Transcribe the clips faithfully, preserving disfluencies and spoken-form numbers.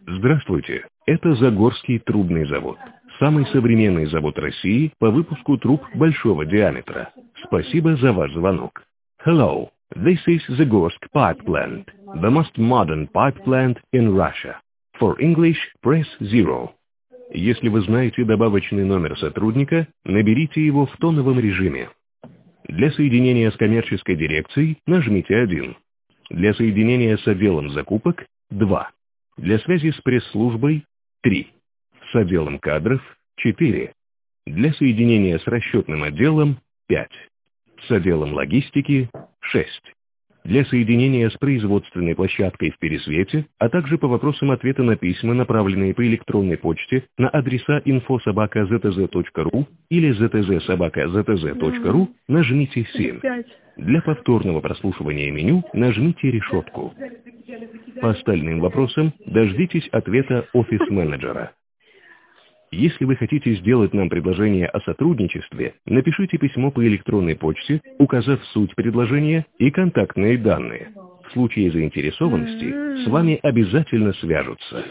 Здравствуйте, это Загорский трубный завод. Самый современный завод России по выпуску труб большого диаметра. Спасибо за ваш звонок. Hello, this is Zagorsk Pipe Plant, the most modern pipe plant in Russia. For English, press zero. Если вы знаете добавочный номер сотрудника, наберите его в тоновом режиме. Для соединения с коммерческой дирекцией нажмите один. Для соединения с отделом закупок – два. Для связи с пресс-службой – три. С отделом кадров – четыре. Для соединения с расчетным отделом – пять. С отделом логистики – шесть. Для соединения с производственной площадкой в Пересвете, а также по вопросам ответа на письма, направленные по электронной почте на адреса инфо собака зет зэ точка ру или зет зэ собака зет зэ точка ру, нажмите семь. Для повторного прослушивания меню нажмите решетку. По остальным вопросам дождитесь ответа офис-менеджера. Если вы хотите сделать нам предложение о сотрудничестве, напишите письмо по электронной почте, указав суть предложения и контактные данные. В случае заинтересованности с вами обязательно свяжутся.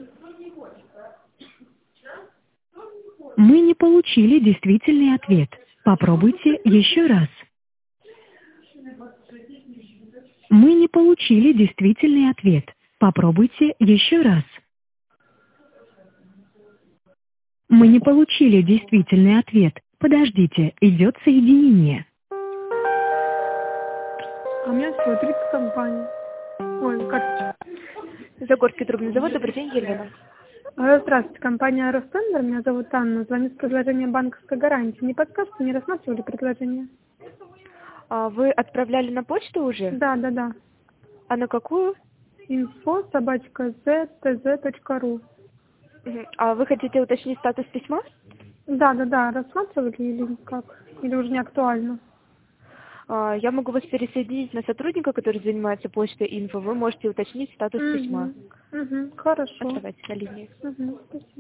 Мы не получили действительный ответ. Попробуйте еще раз. Мы не получили действительный ответ. Попробуйте еще раз. Мы не получили действительный ответ. Подождите, идет соединение. А у меня всего тридцать компаний. Ой, как... Загорский трубный завод. Добрый день, Елена. Здравствуйте, компания Ростендер. Меня зовут Анна. Звоню с предложением банковской гарантии. Не подскажете, не рассматривали предложение? А вы отправляли на почту уже? Да, да, да. А на какую? инфо собачка зет зэ точка ру. А вы хотите уточнить статус письма? Да, да, да. Рассматривали или как? Или уже не актуально? А, я могу вас пересоединить на сотрудника, который занимается почтой инфо. Вы можете уточнить статус Угу. письма. Угу. Хорошо. Оставайтесь на линии. Угу. Спасибо.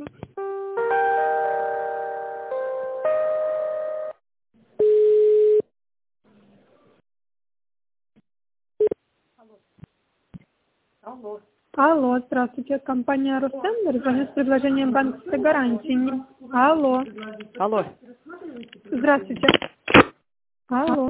Алло. Алло, здравствуйте. Компания Ростендер. Звоню с предложением банковской гарантии. Не- Алло. Алло. Здравствуйте. Алло.